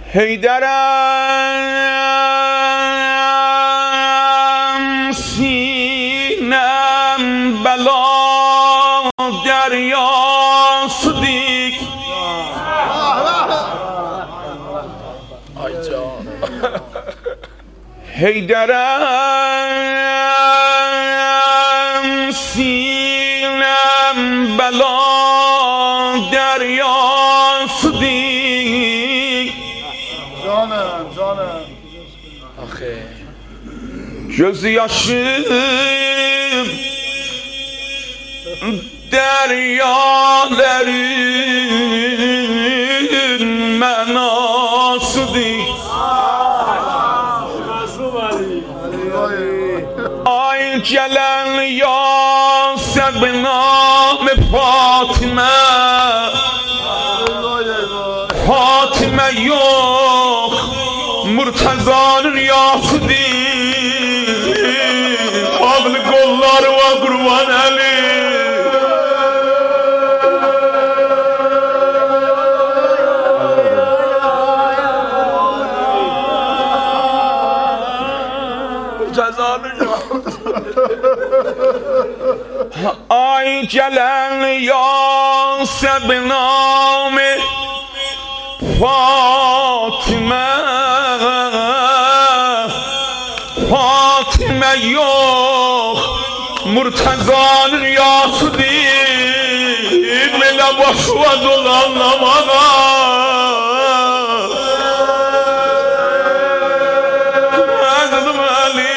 حیدرم سینم بلا دریاست دیگ حیدرم سینم بلا دریاست دیگ جانم آخه جز یاشم دریالرین مناسدی آی جلال یاسر به نام فاطمه یخ مرتضان یاسدی آقل گلlar و قربان علی آی جلال یاسر به نام فاطمه یخ مرتضان یاسدی ملا باشو دلان نمانا مزدم علی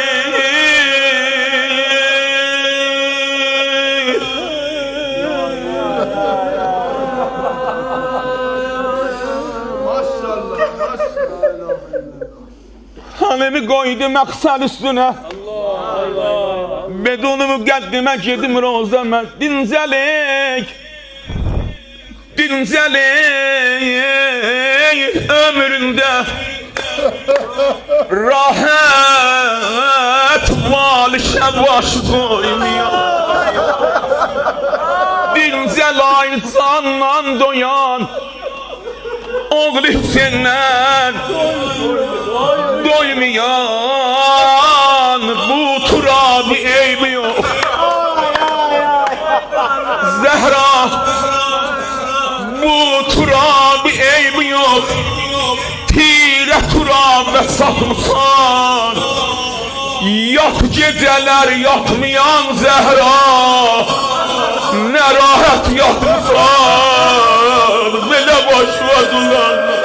hanımı koydu maksal üstüne bedunu mukaddime girdim rozama dinzelik ömründe rahat balışa baş koymuyor dinzel insanla doyan oğlu senden doymayan bu turabi eybi yok Zehra bu turabi eybi yok tire turabe satmışsan yat geceler yatmayan Zehra ne rahat yatmışsan bile boş vadulan